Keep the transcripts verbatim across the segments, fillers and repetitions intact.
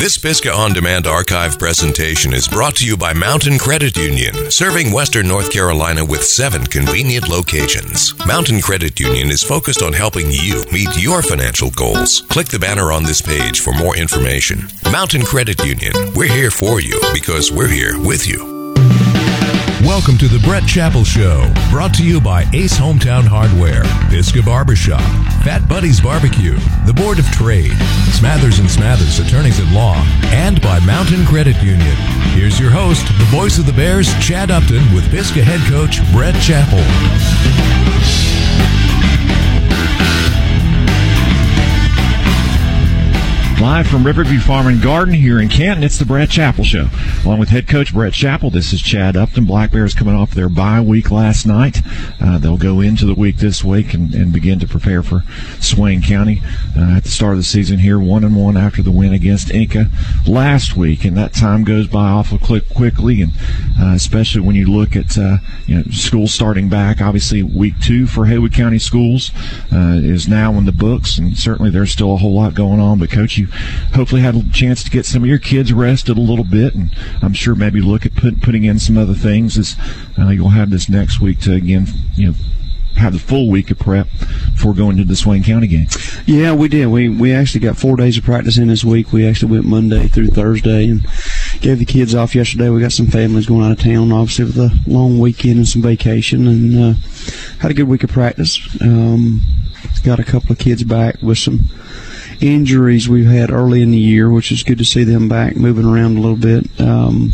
This Pisgah On Demand archive presentation is brought to you by Mountain Credit Union, serving Western North Carolina with seven convenient locations. Mountain Credit Union is focused on helping you meet your financial goals. Click the banner on this page for more information. Mountain Credit Union, we're here for you because we're here with you. Welcome to the Brett Chappell Show, brought to you by Ace Hometown Hardware, Pisgah Barbershop, Fat Buddies Barbecue, the Board of Trade, Smathers and Smathers Attorneys at Law, and by Mountain Credit Union. Here's your host, the voice of the Bears, Chad Upton, with Pisgah head coach Brett Chappell. Live from Riverview Farm and Garden here in Canton, it's the Brett Chappell Show. Along with head coach Brett Chappell, this is Chad Upton. Black Bears coming off their bye week last night. Uh, they'll go into the week this week and, and begin to prepare for Swain County uh, at the start of the season here, one and one after the win against Inca last week. And that time goes by awful quick, quickly, and uh, especially when you look at uh, you know schools starting back. Obviously, week two for Haywood County schools uh, is now in the books, and certainly there's still a whole lot going on. But Coach, you hopefully had a chance to get some of your kids rested a little bit, and I'm sure maybe look at put, putting in some other things as uh, you'll have this next week to, again, you know, have the full week of prep before going to the Swain County game. Yeah, we did. We we actually got four days of practice in this week. We actually went Monday through Thursday and gave the kids off yesterday. We got some families going out of town, obviously, with a long weekend and some vacation, and uh, had a good week of practice. Um, got a couple of kids back with some injuries we've had early in the year, which is good to see them back moving around a little bit. Um,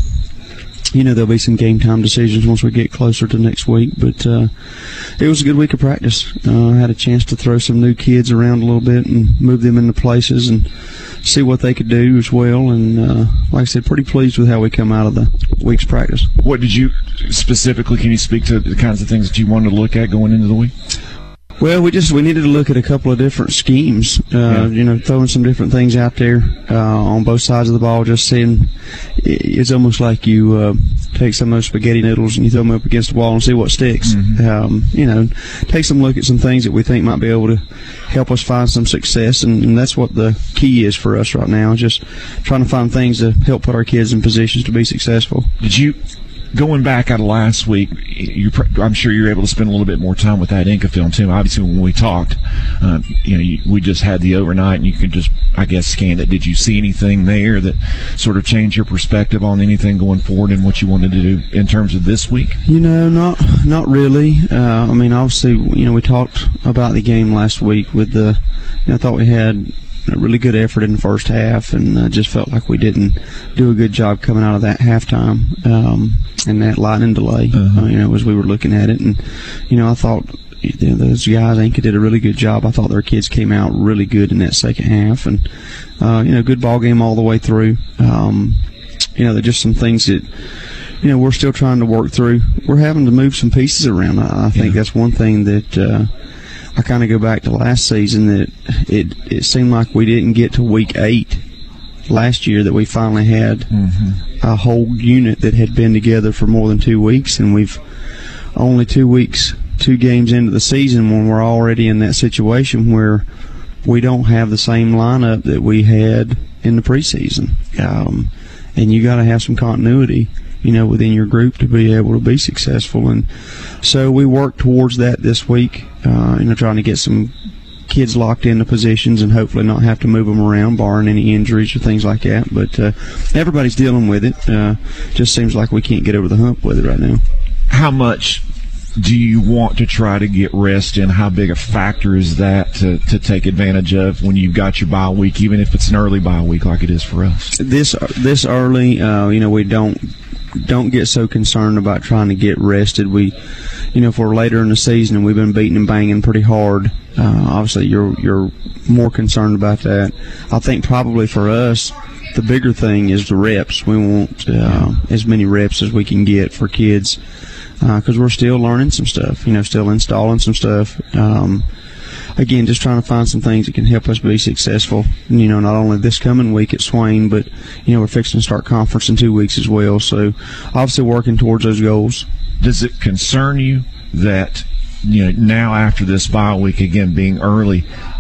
you know, there'll be some game time decisions once we get closer to next week, but uh, it was a good week of practice. Uh, I had a chance to throw some new kids around a little bit and move them into places and see what they could do as well. And uh, like I said, pretty pleased with how we come out of the week's practice. What did you specifically, can you speak to the kinds of things that you wanted to look at going into the week? Well, we just we needed to look at a couple of different schemes, uh, yeah. you know, throwing some different things out there uh, on both sides of the ball. Just seeing, it's almost like you uh, take some of those spaghetti noodles and you throw them up against the wall and see what sticks. Mm-hmm. Um, you know, take some look at some things that we think might be able to help us find some success, and, and that's what the key is for us right now. Just trying to find things to help put our kids in positions to be successful. Did you? Going back out of last week, you, I'm sure you're able to spend a little bit more time with that Inca film, too. Obviously, when we talked, uh, you know, you, we just had the overnight, and you could just, I guess, scan it. Did you see anything there that sort of changed your perspective on anything going forward and what you wanted to do in terms of this week? You know, not not really. Uh, I mean, obviously, you know, we talked about the game last week with the, you know, I thought we had a really good effort in the first half, and uh, just felt like we didn't do a good job coming out of that halftime um, and that lightning delay, uh-huh. uh, you know, as we were looking at it. And, you know, I thought you know, those guys, Inca, did a really good job. I thought their kids came out really good in that second half, and, uh, you know, good ball game all the way through. Um, you know, there's just some things that, you know, we're still trying to work through. We're having to move some pieces around. I, I think yeah. that's one thing that uh, I kind of go back to last season, that it it seemed like we didn't get to week eight last year that we finally had mm-hmm. a whole unit that had been together for more than two weeks, and we've only two weeks, two games into the season when we're already in that situation where we don't have the same lineup that we had in the preseason. Um, and you got to have some continuity, you know, within your group to be able to be successful. And so we worked towards that this week, uh, you know, trying to get some kids locked into positions and hopefully not have to move them around, barring any injuries or things like that. But uh, everybody's dealing with it. Uh, just seems like we can't get over the hump with it right now. How much do you want to try to get rest in? How big a factor is that to, to take advantage of when you've got your bye week, even if it's an early bye week like it is for us? This this early, uh, you know, we don't don't get so concerned about trying to get rested. We, you know, if we're later in the season and we've been beating and banging pretty hard, uh, obviously you're you're more concerned about that. I think probably for us, the bigger thing is the reps. We want uh, as many reps as we can get for kids, because uh, we're still learning some stuff, you know, still installing some stuff. Um, again, just trying to find some things that can help us be successful, you know, not only this coming week at Swain, but, you know, we're fixing to start conference in two weeks as well. So obviously working towards those goals. Does it concern you that, you know, now after this bye week, again, being early,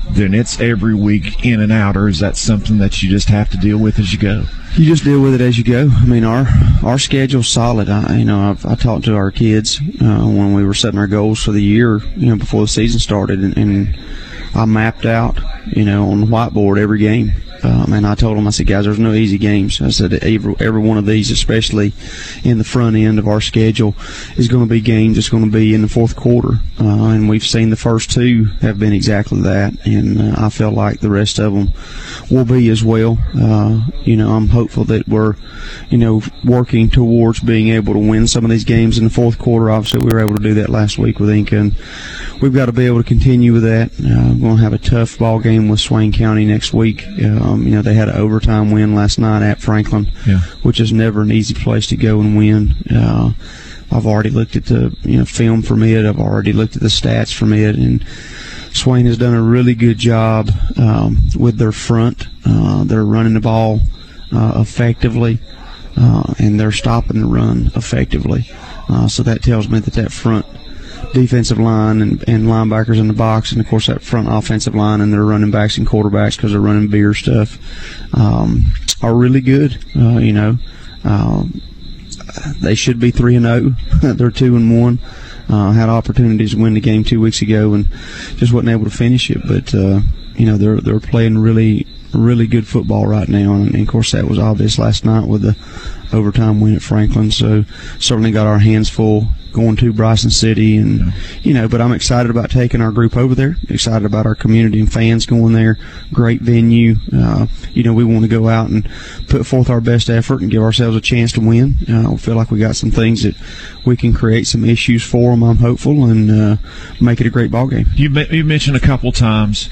then it's every week in and out, or is that something that you just have to deal with as you go? You just deal with it as you go. I mean, our our schedule's solid. I, you know, I've, I talked to our kids uh, when we were setting our goals for the year, you know, before the season started, and, and I mapped out, you know, on the whiteboard every game. Um, and I told them, I said, guys, there's no easy games. I said, every, every one of these, especially in the front end of our schedule, is going to be games that's going to be in the fourth quarter. Uh, and we've seen the first two have been exactly that. And uh, I feel like the rest of them will be as well. Uh, you know, I'm hopeful that we're, you know, working towards being able to win some of these games in the fourth quarter. Obviously, we were able to do that last week with Inca, and we've got to be able to continue with that. Uh, we're going to have a tough ball game with Swain County next week. Um, you know, they had an overtime win last night at Franklin, yeah. which is never an easy place to go and win. Uh, I've already looked at the you know film from it. I've already looked at the stats from it, and Swain has done a really good job um, with their front. Uh, they're running the ball uh, effectively, uh, and they're stopping the run effectively. Uh, so that tells me that that front defensive line and, and linebackers in the box, and of course that front offensive line and their running backs and quarterbacks, because they're running beer stuff, um, are really good. Uh, you know, um, they should be three and zero. They're two and one. Uh, had opportunities to win the game two weeks ago and just wasn't able to finish it. But uh, you know, they're they're playing really really good football right now, and, and of course that was obvious last night with the overtime win at Franklin. So certainly got our hands full going to Bryson City, and yeah. you know, but I'm excited about taking our group over there, excited about our community and fans going there. Great venue. Uh, you know, we want to go out and put forth our best effort and give ourselves a chance to win. Uh, we feel like we got some things that we can create some issues for them, I'm hopeful, and uh, make it a great ball game. You, you mentioned a couple times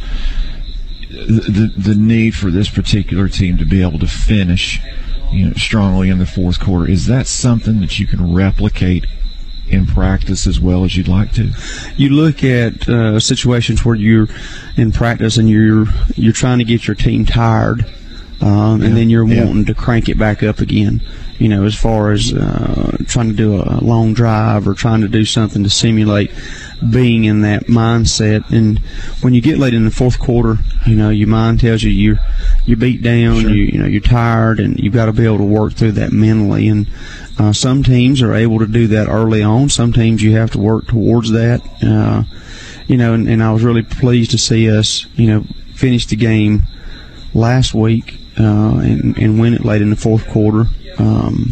the, the the need for this particular team to be able to finish, you know, strongly in the fourth quarter. Is that something that you can replicate in practice as well as you'd like to? You look at uh, situations where you're in practice and you're you're trying to get your team tired, um, yeah. and then you're yeah. wanting to crank it back up again. You know, as far as uh, trying to do a long drive or trying to do something to simulate being in that mindset. And when you get late in the fourth quarter, you know, your mind tells you you're you're beat down, sure. you you know you're tired, and you've got to be able to work through that mentally. And uh, some teams are able to do that early on. Some teams you have to work towards that. Uh, you know, and, and I was really pleased to see us, you know, finish the game last week uh, and, and win it late in the fourth quarter. Um,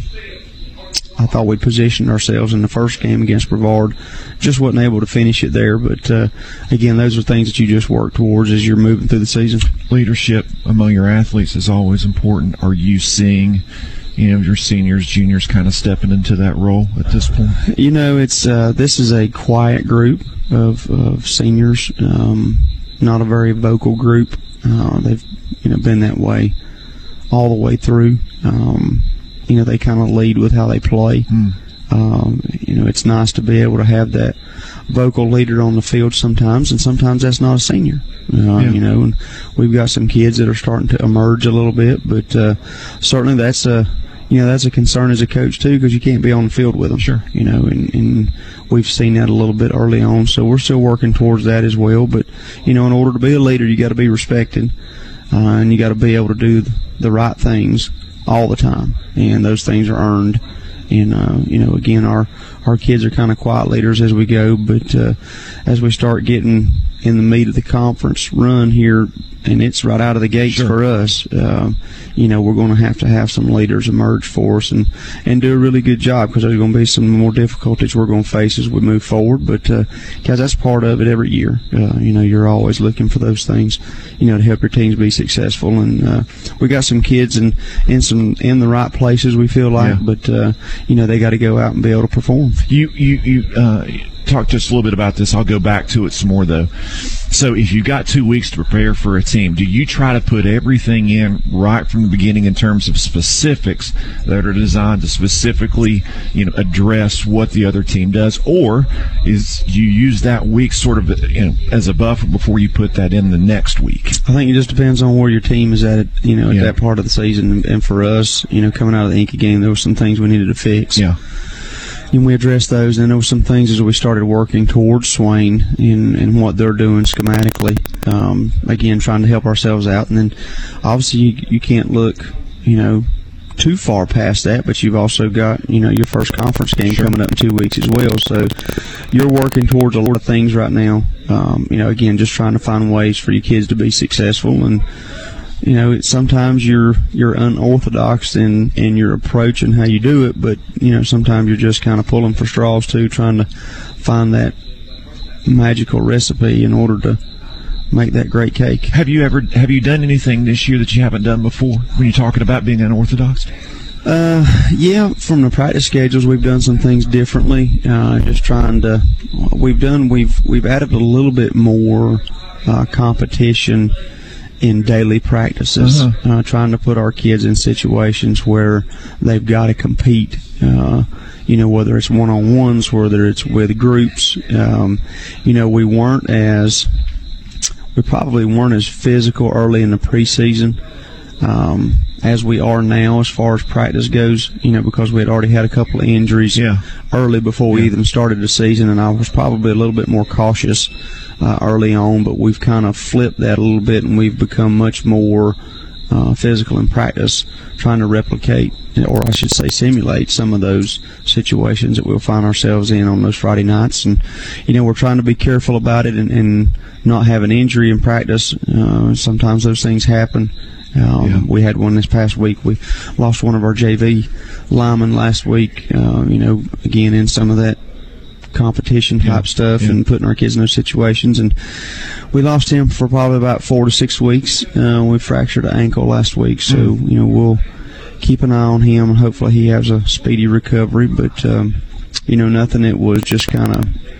I thought we'd positioned ourselves in the first game against Brevard. Just wasn't able to finish it there. But, uh, again, those are things that you just work towards as you're moving through the season. Leadership among your athletes is always important. Are you seeing, you know, your seniors, juniors kind of stepping into that role at this point? You know, it's uh, this is a quiet group of, of seniors, um, not a very vocal group. Uh, they've, you know, been that way all the way through. Um You know, they kind of lead with how they play. Mm. Um, you know, it's nice to be able to have that vocal leader on the field sometimes, and sometimes that's not a senior. Uh, yeah. You know, and we've got some kids that are starting to emerge a little bit, but uh, certainly that's a, you know, that's a concern as a coach too, because you can't be on the field with them. Sure. You know, and, and we've seen that a little bit early on, so we're still working towards that as well. But you know, in order to be a leader, you got to be respected, uh, and you got to be able to do the right things all the time, and those things are earned. And uh, you know, again, our our kids are kind of quiet leaders as we go, but uh, as we start getting in the meat of the conference run here, and it's right out of the gates sure. for us, uh, you know, we're going to have to have some leaders emerge for us and, and do a really good job, because there's going to be some more difficulties we're going to face as we move forward. But, uh, guys, that's part of it every year. Uh, you know, you're always looking for those things, you know, to help your teams be successful. And uh, we got some kids in, in some in the right places, we feel like, yeah. but, uh, you know, they got to go out and be able to perform. You, you, you, uh, talk to us a little bit about this. I'll go back to it some more, though. So if you've got two weeks to prepare for a team, do you try to put everything in right from the beginning in terms of specifics that are designed to specifically, you know, address what the other team does, or is you use that week sort of, you know, as a buffer before you put that in the next week? I think it just depends on where your team is at, you know, at yeah. that part of the season. And for us, you know, coming out of the Inca game, there were some things we needed to fix. Yeah. and we addressed those. And there were some things as we started working towards Swain and, and what they're doing schematically. Um, again, trying to help ourselves out. And then obviously you, you can't look, you know, too far past that, but you've also got, you know, your first conference game sure. coming up in two weeks as well. So you're working towards a lot of things right now. Um, you know, again, just trying to find ways for your kids to be successful. And, you know, it, sometimes you're you're unorthodox in, in your approach and how you do it, but, you know, sometimes you're just kind of pulling for straws too, trying to find that magical recipe in order to make that great cake. Have you ever have you done anything this year that you haven't done before when you're talking about being unorthodox? Uh, yeah, from the practice schedules, we've done some things differently. Uh, just trying to, we've done, we've we've added a little bit more uh, competition in daily practices. Uh-huh. Uh, trying to put our kids in situations where they've got to compete. Uh, you know, whether it's one-on-ones, whether it's with groups. Um, you know, we weren't as We probably weren't as physical early in the preseason um, as we are now as far as practice goes, you know, because we had already had a couple of injuries yeah. early before we yeah. even started the season, and I was probably a little bit more cautious uh, early on, but we've kind of flipped that a little bit, and we've become much more uh, physical in practice, trying to replicate, or I should say simulate, some of those situations that we'll find ourselves in on those Friday nights. And, you know, we're trying to be careful about it and, and not have an injury in practice. Uh, sometimes those things happen. Um, yeah. We had one this past week. We lost one of our J V linemen last week, uh, you know, again, in some of that competition type yeah. stuff yeah. and putting our kids in those situations. And we lost him for probably about four to six weeks. Uh, we fractured an ankle last week. So, mm. you know, we'll keep an eye on him, and hopefully he has a speedy recovery. But, um, you know, nothing that was just kind of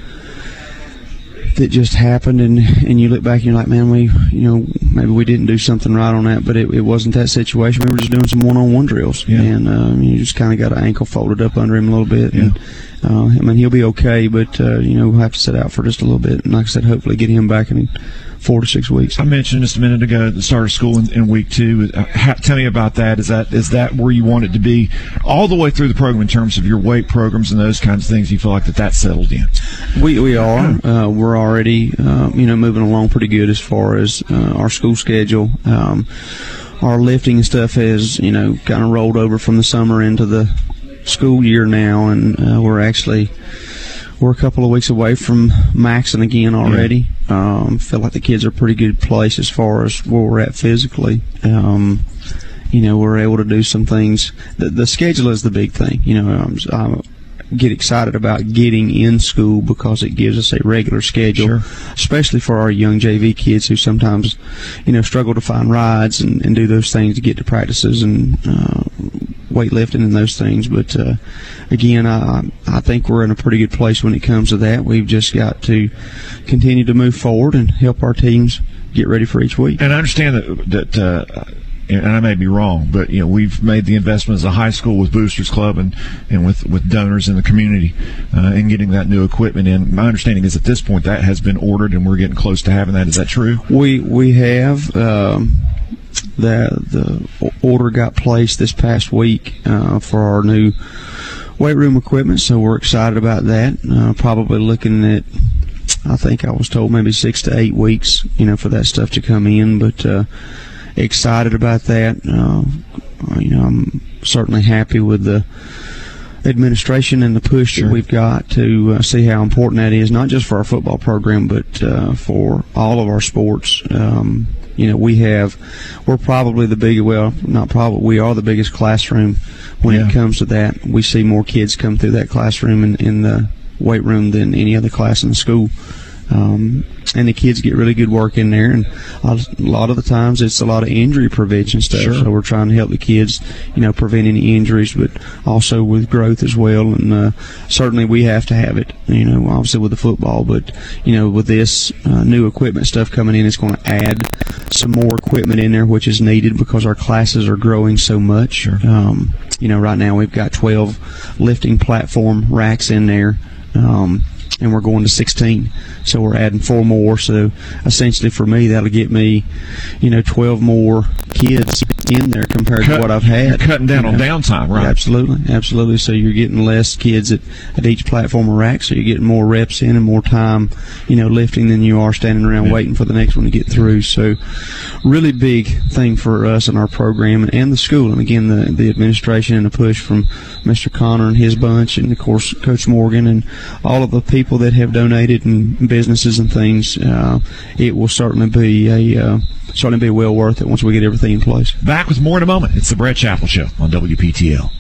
that just happened, and and you look back and you're like, man, we, you know, maybe we didn't do something right on that, but it, it wasn't that situation. We were just doing some one-on-one drills, yeah. and um, you just kind of got an ankle folded up under him a little bit. Yeah. And, uh, I mean, he'll be okay, but, uh, you know, we'll have to sit out for just a little bit. And like I said, hopefully get him back in four to six weeks. I mentioned just a minute ago the start of school in, in week two. Uh, ha, tell me about that. Is that is that where you want it to be all the way through the program in terms of your weight programs and those kinds of things? You feel like that that's settled in? We we are. Uh, we're already, uh, you know, moving along pretty good as far as uh, our school schedule. Um, our lifting and stuff has, you know, kind of rolled over from the summer into the school year now, and uh, we're actually we're a couple of weeks away from maxing again already. Yeah. Um, feel like the kids are a pretty good place as far as where we're at physically. Um, you know, we're able to do some things. The, the schedule is the big thing. You know, I'm, I'm get excited about getting in school because it gives us a regular schedule, sure. especially for our young J V kids who sometimes, you know, struggle to find rides and, and do those things to get to practices and uh, weightlifting and those things. But uh, again, I I think we're in a pretty good place when it comes to that. We've just got to continue to move forward and help our teams get ready for each week. And I understand that that. Uh, and I may be wrong, but you know we've made the investment as a high school with Boosters Club and, and with, with donors in the community uh, in getting that new equipment in. My understanding is at this point that has been ordered and we're getting close to having that. Is that true? We we have. Um, the the order got placed this past week uh, for our new weight room equipment, so we're excited about that. Uh, probably looking at, I think I was told maybe six to eight weeks, you know, for that stuff to come in, but. Uh, Excited about that. Uh, you know, I'm certainly happy with the administration and the push sure. that we've got to uh, see how important that is, not just for our football program, but uh, for all of our sports. Um, you know, we have, we're probably the biggest, well, not probably, we are the biggest classroom when yeah. it comes to that. We see more kids come through that classroom in, in the weight room than any other class in the school. Um, and the kids get really good work in there, and a lot of the times it's a lot of injury prevention stuff. Sure. So we're trying to help the kids, you know, prevent any injuries, but also with growth as well. And uh, certainly we have to have it, you know, obviously with the football, but you know, with this uh, new equipment stuff coming in, it's going to add some more equipment in there, which is needed because our classes are growing so much. Sure. Um, you know, right now we've got twelve lifting platform racks in there. Um, and we're going to sixteen. So we're adding four more. So essentially for me, that'll get me, you know, twelve more kids in there compared Cut, to what I've had. You're cutting down you on know. downtime, right? Absolutely, absolutely. So you're getting less kids at, at each platform or rack, so you're getting more reps in and more time, you know, lifting than you are standing around yeah. waiting for the next one to get through. So really big thing for us in our program and, and the school. And again, the, the administration and the push from Mister Connor and his bunch, and of course Coach Morgan and all of the people that have donated and businesses and things. Uh, it will certainly be a uh, certainly be well worth it once we get everything in place. Back with more in a moment. It's the Brett Chappell Show on W P T L.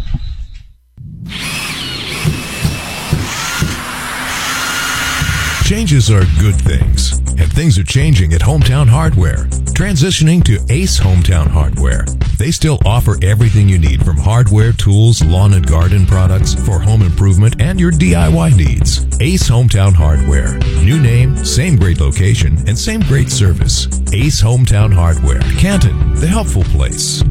Changes are good things, and things are changing at Hometown Hardware. Transitioning to Ace Hometown Hardware. They still offer everything you need from hardware, tools, lawn and garden products for home improvement and your D I Y needs. Ace Hometown Hardware. New name, same great location, and same great service. Ace Hometown Hardware. Canton, the helpful place.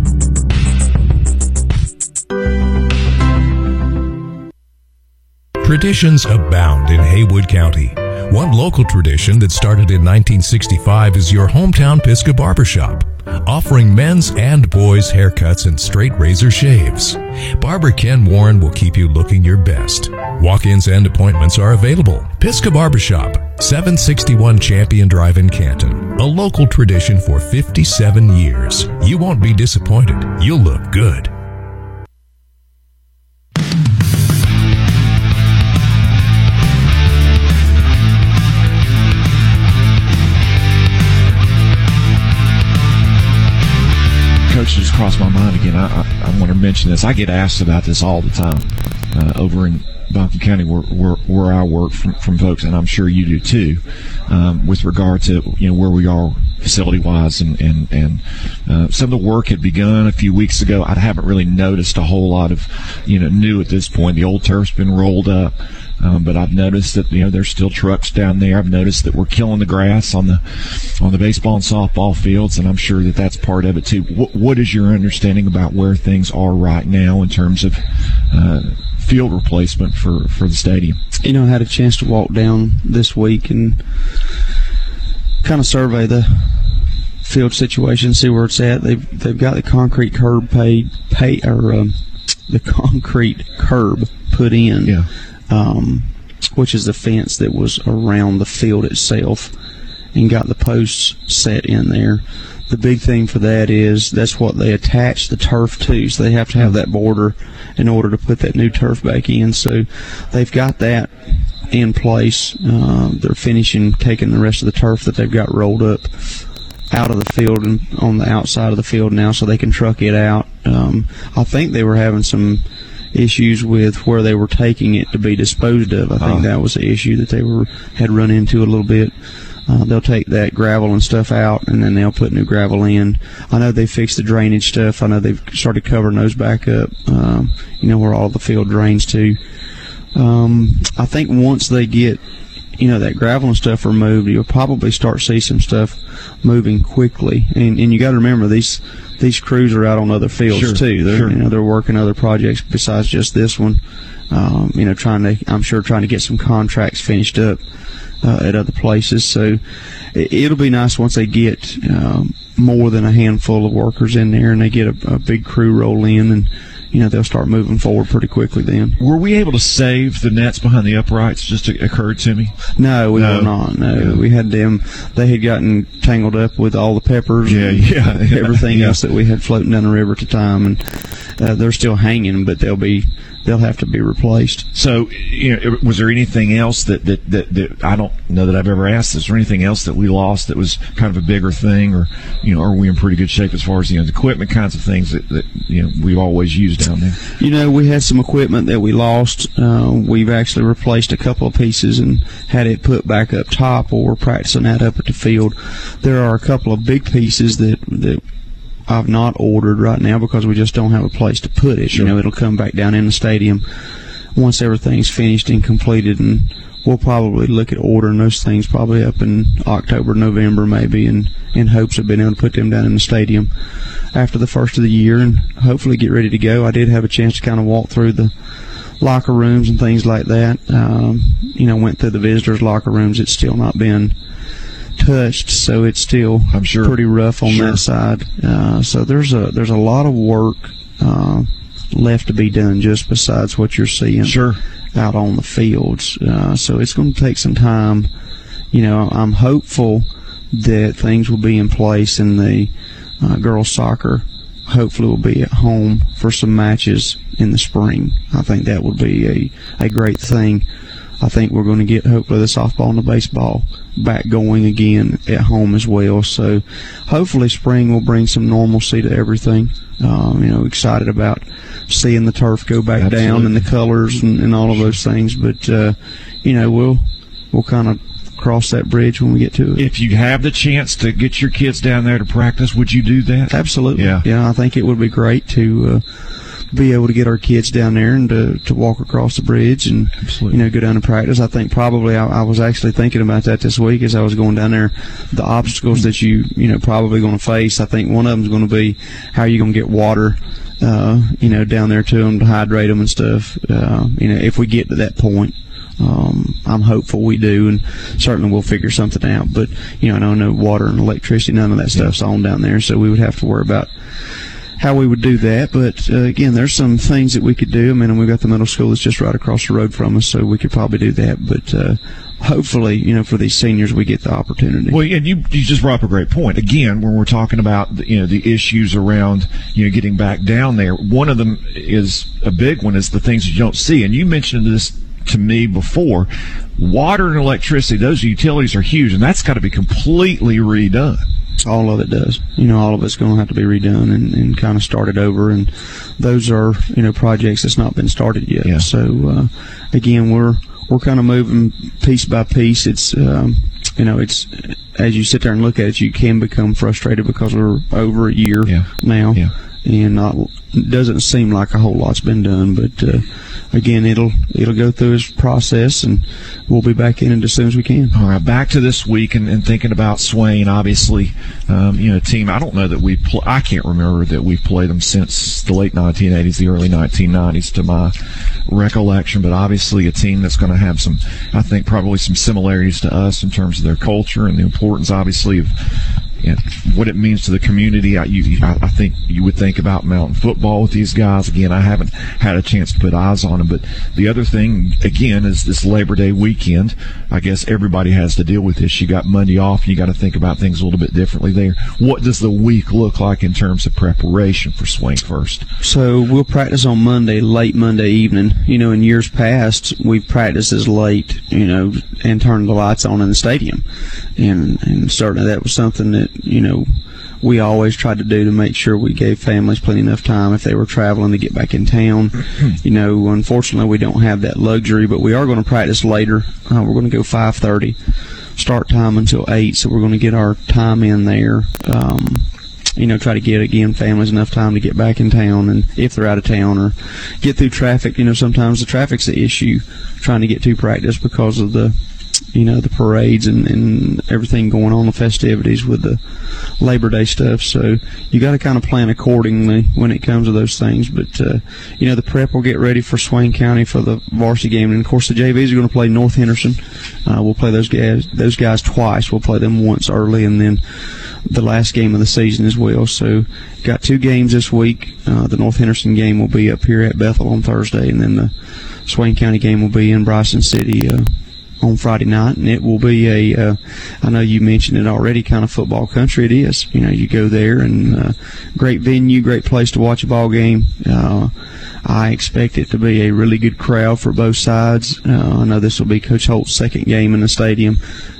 Traditions abound in Haywood County. One local tradition that started in nineteen sixty-five is your hometown Pisgah Barbershop, offering men's and boys' haircuts and straight razor shaves. Barber Ken Warren will keep you looking your best. Walk-ins and appointments are available. Pisgah Barbershop, seven sixty-one Champion Drive in Canton, a local tradition for fifty-seven years. You won't be disappointed. You'll look good. Coach, just crossed my mind again. I, I, I want to mention this. I get asked about this all the time uh, over in Buncombe County, where, where, where I work, from, from folks, and I'm sure you do too, um, with regard to you know where we are facility-wise, and and and uh, some of the work had begun a few weeks ago. I haven't really noticed a whole lot of you know new at this point. The old turf's been rolled up. Um, but I've noticed that you know there's still trucks down there. I've noticed that we're killing the grass on the on the baseball and softball fields, and I'm sure that that's part of it too. What, what is your understanding about where things are right now in terms of uh, field replacement for, for the stadium? You know, I had a chance to walk down this week and kind of survey the field situation, see where it's at. They've they've got the concrete curb paid, pay or um, the concrete curb put in. Yeah. Um, which is the fence that was around the field itself, and got the posts set in there. The big thing for that is that's what they attach the turf to, so they have to have that border in order to put that new turf back in. So they've got that in place. Uh, they're finishing taking the rest of the turf that they've got rolled up out of the field and on the outside of the field now, so they can truck it out. Um, I think they were having some issues with where they were taking it to be disposed of. I think oh. that was the issue that they were had run into a little bit. Uh, they'll take that gravel and stuff out, and then they'll put new gravel in. I know they fixed the drainage stuff. I know they've started covering those back up, um, you know, where all the field drains to. Um, I think once they get, you know, that gravel and stuff removed, you'll probably start to see some stuff moving quickly. And, and you got to remember, these these crews are out on other fields sure, too. They're, sure. you know, they're working other projects besides just this one. Um, you know, trying to, I'm sure, trying to get some contracts finished up uh, at other places. So it, it'll be nice once they get um, more than a handful of workers in there, and they get a, a big crew roll in, and you know, they'll start moving forward pretty quickly then. Were we able to save the nets behind the uprights? Just occurred to me. No, we no. were not. No, yeah. we had them. They had gotten tangled up with all the peppers. Yeah, and yeah, yeah. everything yeah. else that we had floating down the river at the time, and uh, they're still hanging, but they'll be they'll have to be replaced. So, you know, was there anything else that, that, that, that I don't know that I've ever asked? Is there anything else that we lost that was kind of a bigger thing, or you know, are we in pretty good shape as far as you know the equipment kinds of things that, that you know we've always used down there? You know, we had some equipment that we lost. Uh, we've actually replaced a couple of pieces and had it put back up top, or we're practicing that up at the field. There are a couple of big pieces that that I've not ordered right now because we just don't have a place to put it. Sure. You know, it'll come back down in the stadium once everything's finished and completed, and we'll probably look at ordering those things probably up in October, November maybe, in, in hopes of being able to put them down in the stadium after the first of the year and hopefully get ready to go. I did have a chance to kind of walk through the locker rooms and things like that. Um, you know, went through the visitors' locker rooms. It's still not been touched, so it's still I'm sure. pretty rough on sure. that side. Uh, so there's a there's a lot of work uh, left to be done just besides what you're seeing sure. out on the fields. Uh, so it's going to take some time. You know, I'm hopeful that things will be in place in the uh, girls soccer. Hopefully we'll be at home for some matches in the spring. I think that would be a, a great thing. I think we're going to get, hopefully, the softball and the baseball back going again at home as well. So hopefully spring will bring some normalcy to everything. Um, you know, excited about seeing the turf go back Absolutely. down and the colors and, and all of those things. But, uh, you know, we'll we'll kind of cross that bridge when we get to it. If you have the chance to get your kids down there to practice, would you do that? Absolutely. Yeah. Yeah, I think it would be great to uh, be able to get our kids down there and to, to walk across the bridge and Absolutely. you know go down to practice. I think probably I, I was actually thinking about that this week as I was going down there. The obstacles that you you know probably going to face. I think one of them is going to be how you going to get water, uh, you know, down there to them to hydrate them and stuff. Uh, you know, if we get to that point. Um, I'm hopeful we do, and certainly we'll figure something out. But, you know, I don't know water and electricity, none of that stuff's on down there, so we would have to worry about how we would do that. But, uh, again, there's some things that we could do. I mean, we've got the middle school that's just right across the road from us, so we could probably do that. But uh, hopefully, you know, for these seniors, we get the opportunity. Well, and you you just brought up a great point. Again, when we're talking about you know the issues around you know getting back down there, one of them is a big one is the things that you don't see. And you mentioned this to me before. Water and electricity, those utilities are huge, and that's got to be completely redone. All of it does. You know, all of it's going to have to be redone and, and kind of started over. And those are, you know, projects that's not been started yet. Yeah. So, uh, again, we're we're kind of moving piece by piece. It's, um, you know, it's as you sit there and look at it, you can become frustrated because we're over a year Yeah. now. Yeah. And not, it doesn't seem like a whole lot's been done, but uh, again, it'll it'll go through its process, and we'll be back in it as soon as we can. All right, back to this week and, and thinking about Swain. Obviously, um, you know, team. I don't know that we. Pl- I can't remember that we've played them since the late nineteen eighties, the early nineteen nineties, to my recollection. But obviously, a team that's going to have some, I think, probably some similarities to us in terms of their culture and the importance, obviously, of. You know, what it means to the community. I, you, I, I think you would think about mountain football with these guys. Again, I haven't had a chance to put eyes on them, but the other thing, again, is this Labor Day weekend. I guess everybody has to deal with this. You got Monday off, and you got to think about things a little bit differently there. What does the week look like in terms of preparation for Swain First? So we'll practice on Monday, late Monday evening. You know, in years past, we've practiced as late, you know, and turned the lights on in the stadium. And, and certainly that was something that, you know, we always tried to do to make sure we gave families plenty enough time if they were traveling to get back in town. You know, unfortunately, we don't have that luxury, but we are going to practice later. Uh, we're going to go five thirty, start time until eight, so we're going to get our time in there. Um, you know, try to get, again, families enough time to get back in town, and if they're out of town, or get through traffic. You know, sometimes the traffic's the issue, trying to get to practice because of the, you know, the parades and, and everything going on, the festivities with the Labor Day stuff. So you got to kind of plan accordingly when it comes to those things. But, uh, you know, the prep will get ready for Swain County for the varsity game. And, of course, the J Vs are going to play North Henderson. Uh, we'll play those guys, those guys twice. We'll play them once early and then the last game of the season as well. So got two games this week. Uh, the North Henderson game will be up here at Bethel on Thursday, and then the Swain County game will be in Bryson City uh, on Friday night, and it will be a, uh, I know you mentioned it already, kind of football country it is. You know, you go there, and uh, great venue, great place to watch a ball game. Uh, I expect it to be a really good crowd for both sides. Uh, I know this will be Coach Holt's second game in the stadium.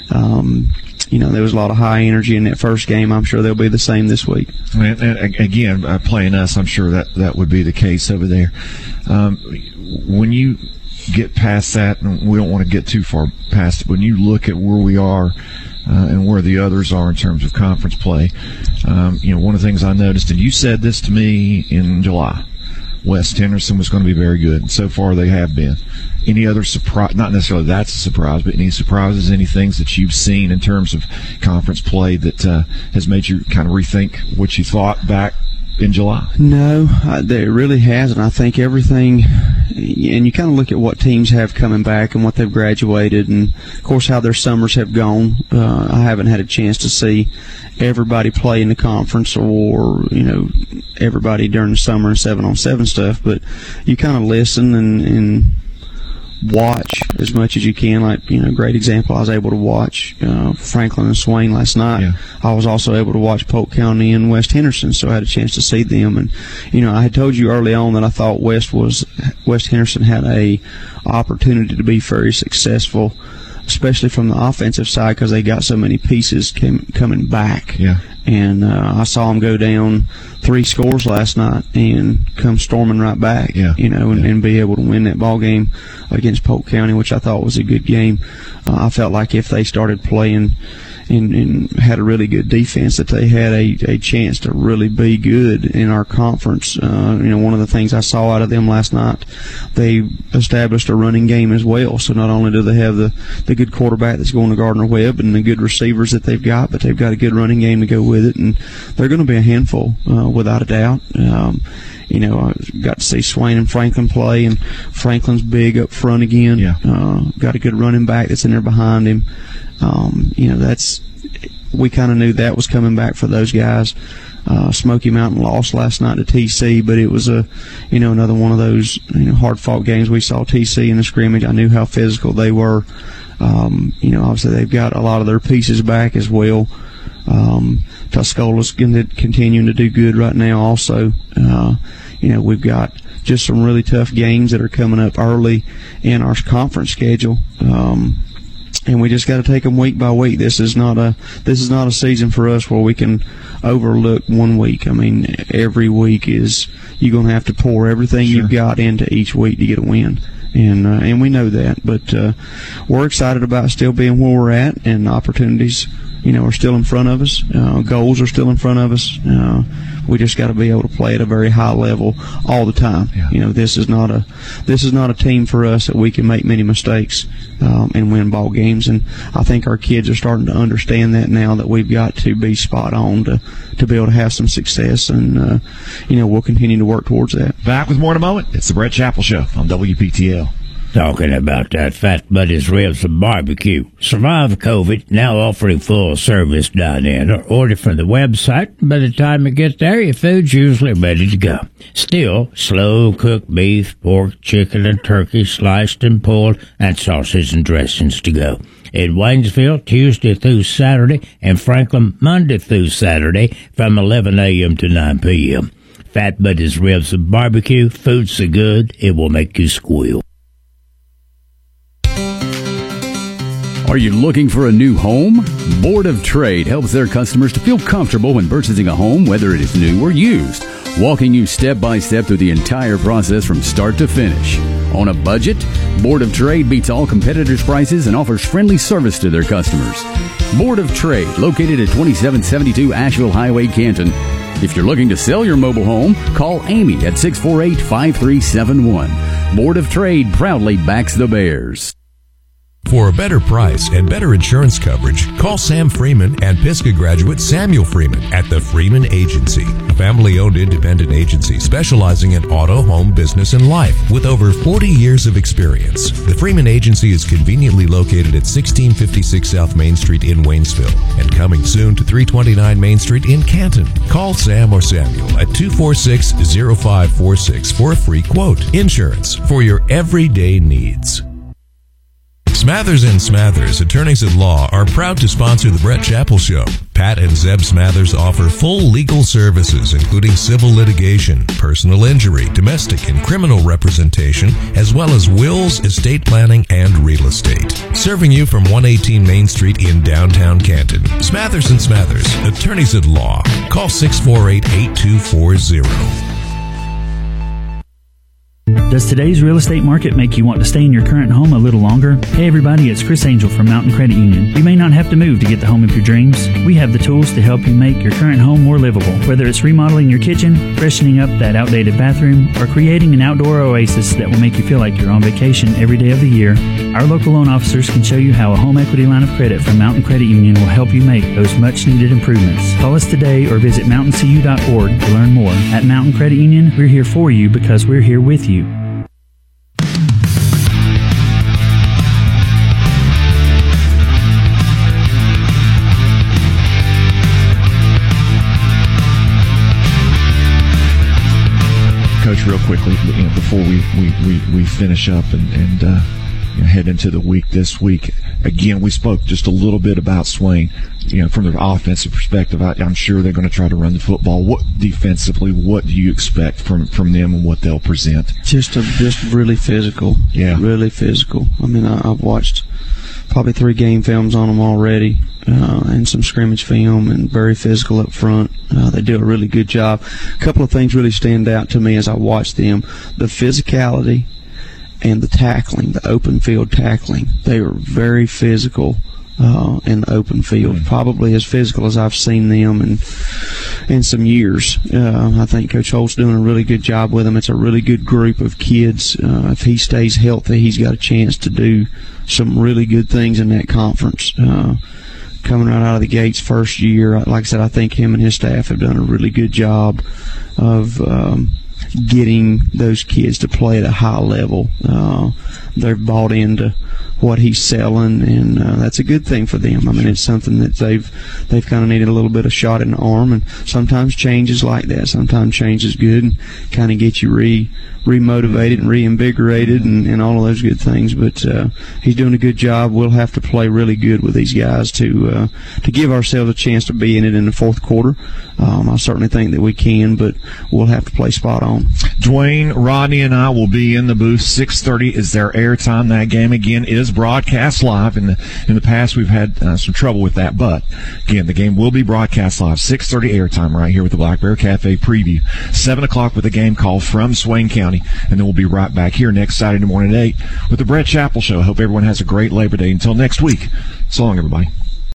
Um, you know, there was a lot of high energy in that first game. I'm sure they'll be the same this week. And, and again, uh, playing us, I'm sure that, that would be the case over there. Um, when you get past that, and we don't want to get too far past it, when you look at where we are uh, and where the others are in terms of conference play, um, you know, one of the things I noticed, and you said this to me in July, West Henderson was going to be very good, and so far they have been. Any other surprise, not necessarily that's a surprise, but any surprises, any things that you've seen in terms of conference play that uh, has made you kind of rethink what you thought back in July? No, I, it really hasn't. I think everything and you kind of look at what teams have coming back and what they've graduated, and of course how their summers have gone. Uh, I haven't had a chance to see everybody play in the conference, or you know, everybody during the summer and seven on seven stuff. But you kind of listen and, and watch as much as you can. Like, you know, great example, I was able to watch uh, Franklin and Swain last night. Yeah. I was also able to watch Polk County and West Henderson, so I had a chance to see them. And you know, I had told you early on that I thought West was West Henderson had a opportunity to be very successful, especially from the offensive side, because they got so many pieces came, coming back. Yeah. And uh, I saw them go down three scores last night and come storming right back. Yeah. You know, and, yeah. and be able to win that ball game against Polk County, which I thought was a good game. Uh, I felt like if they started playing and, and had a really good defense, that they had a, a chance to really be good in our conference. Uh, you know, one of the things I saw out of them last night, they established a running game as well. So not only do they have the, the good quarterback that's going to Gardner Webb and the good receivers that they've got, but they've got a good running game to go with it, and they're going to be a handful uh, without a doubt. Um, you know, I got to see Swain and Franklin play, and Franklin's big up front again. Yeah. Uh, got a good running back that's in there behind him. Um, you know, that's we kind of knew that was coming back for those guys. Uh, Smoky Mountain lost last night to T C, but it was a, you know, another one of those, you know, hard-fought games. We saw T C in the scrimmage. I knew how physical they were. Um, you know, obviously they've got a lot of their pieces back as well. Um, Tuscola's continuing to do good right now also. Uh, you know, we've got just some really tough games that are coming up early in our conference schedule. Um, and we just got to take them week by week. This is not a this is not a season for us where we can overlook one week. I mean, every week is you're going to have to pour everything sure. you've got into each week to get a win. And uh, and we know that, but uh, we're excited about still being where we're at, and opportunities, you know, are still in front of us. Uh, goals are still in front of us. Uh, we just got to be able to play at a very high level all the time. Yeah. You know, this is not a this is not a team for us that we can make many mistakes um, and win ball games. And I think our kids are starting to understand that now, that we've got to be spot on to to be able to have some success. And uh, you know, we'll continue to work towards that. Back with more in a moment. It's the Brett Chappell Show on W P T L. Talking about that Fat Buddies Ribs and Barbecue. Survive COVID, now offering full service down there. Order from the website. By the time you get there, your food's usually ready to go. Still, slow-cooked beef, pork, chicken, and turkey sliced and pulled, and sausage and dressings to go. In Waynesville, Tuesday through Saturday, and Franklin, Monday through Saturday, from eleven a.m. to nine p.m. Fat Buddies Ribs and Barbecue. Food's so good, it will make you squeal. Are you looking for a new home? Board of Trade helps their customers to feel comfortable when purchasing a home, whether it is new or used, walking you step by step through the entire process from start to finish. On a budget, Board of Trade beats all competitors' prices and offers friendly service to their customers. Board of Trade, located at twenty-seven seventy-two Asheville Highway, Canton. If you're looking to sell your mobile home, call Amy at six four eight, five three seven one. Board of Trade proudly backs the Bears. For a better price and better insurance coverage, call Sam Freeman and Pisgah graduate Samuel Freeman at the Freeman Agency, a family-owned independent agency specializing in auto, home, business, and life with over forty years of experience. The Freeman Agency is conveniently located at sixteen fifty-six South Main Street in Waynesville and coming soon to three twenty-nine Main Street in Canton. Call Sam or Samuel at two four six, zero five four six for a free quote. Insurance for your everyday needs. Smathers and Smathers, attorneys at law, are proud to sponsor the Brett Chappell Show. Pat and Zeb Smathers offer full legal services, including civil litigation, personal injury, domestic and criminal representation, as well as wills, estate planning, and real estate. Serving you from one eighteen Main Street in downtown Canton. Smathers and Smathers, attorneys at law. Call six four eight, eight two four zero. Does today's real estate market make you want to stay in your current home a little longer? Hey everybody, it's Chris Angel from Mountain Credit Union. You may not have to move to get the home of your dreams. We have the tools to help you make your current home more livable. Whether it's remodeling your kitchen, freshening up that outdated bathroom, or creating an outdoor oasis that will make you feel like you're on vacation every day of the year, our local loan officers can show you how a home equity line of credit from Mountain Credit Union will help you make those much needed improvements. Call us today or visit mountain c u dot org to learn more. At Mountain Credit Union, we're here for you because we're here with you. Coach, real quickly, you know, before we, we, we, we finish up and, and uh, you know, head into the week this week, again, we spoke just a little bit about Swain. You know, from the offensive perspective, I, I'm sure they're going to try to run the football. What defensively, what do you expect from, from them and what they'll present? Just a, just really physical. Yeah. Really physical. I mean, I, I've watched probably three game films on them already, uh, and some scrimmage film, and very physical up front. Uh, they do a really good job. A couple of things really stand out to me as I watch them. The physicality and the tackling, the open field tackling. They are very physical uh, in the open field, mm-hmm. probably as physical as I've seen them in, in some years. Uh, I think Coach Holt's doing a really good job with them. It's a really good group of kids. Uh, if he stays healthy, he's got a chance to do some really good things in that conference. Uh, coming right out of the gates first year, like I said, I think him and his staff have done a really good job of um, getting those kids to play at a high level. Uh, they've bought into what he's selling, and uh, that's a good thing for them. I mean, it's something that they've they've kind of needed a little bit of shot in the arm, and sometimes change is like that. Sometimes change is good and kind of get you re remotivated and reinvigorated and, and all of those good things. But uh, he's doing a good job. We'll have to play really good with these guys to uh, to give ourselves a chance to be in it in the fourth quarter. Um, I certainly think that we can, but we'll have to play spot on. Dwayne, Rodney, and I will be in the booth. six thirty is their airtime. That game, again, is broadcast live. In the, in the past, we've had uh, some trouble with that, but, again, the game will be broadcast live. six thirty airtime right here with the Black Bear Cafe preview. seven o'clock with a game call from Swain County, and then we'll be right back here next Saturday morning at eight with the Brett Chappell Show. I hope everyone has a great Labor Day. Until next week, so long, everybody.